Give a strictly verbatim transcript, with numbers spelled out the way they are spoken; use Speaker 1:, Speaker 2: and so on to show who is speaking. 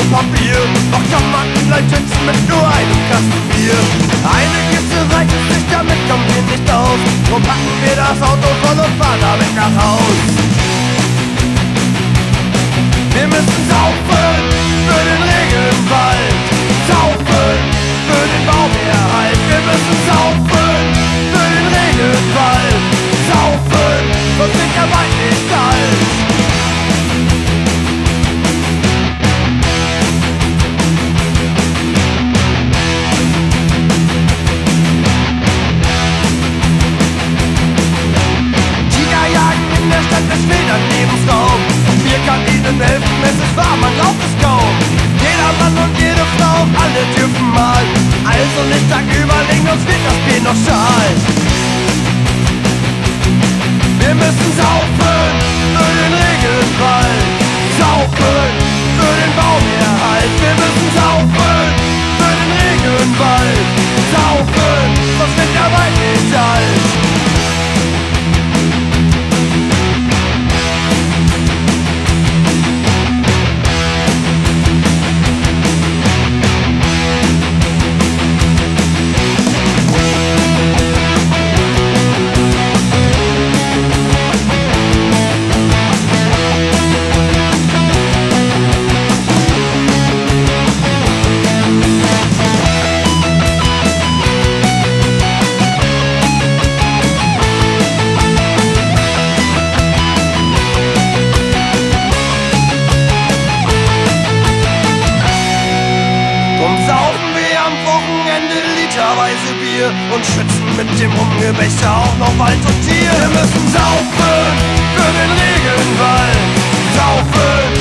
Speaker 1: Papier. Doch kann man gleich schützen mit nur einem Kasten Bier. Eine Kiste reicht uns nicht, damit kommen wir nicht aus. So packen wir das Auto voll und fahren damit nach Haus. Wir müssen saufen für den Regenwald, saufen für den Baumerhalt. Wir müssen saufen für den Regenwald, saufen, sonst wird der Wald nicht kalt. Es fehlt an Lebensraum. Wir kann ihnen helfen, es ist wahr, man glaubt es kaum. Jeder Mann und jede Frau, alle dürfen mal. Also nicht tagüber legen, uns wird das Bier noch schal. Wir müssen saufen für den Regenwald, saufen für den Baumerhalt. Wir müssen saufen für den Regenwald, saufen, sonst wird der Wald nicht alt. Und schützen mit dem Rumgebecher auch noch Wald und Tier. Wir müssen saufen für den Regenwald, saufen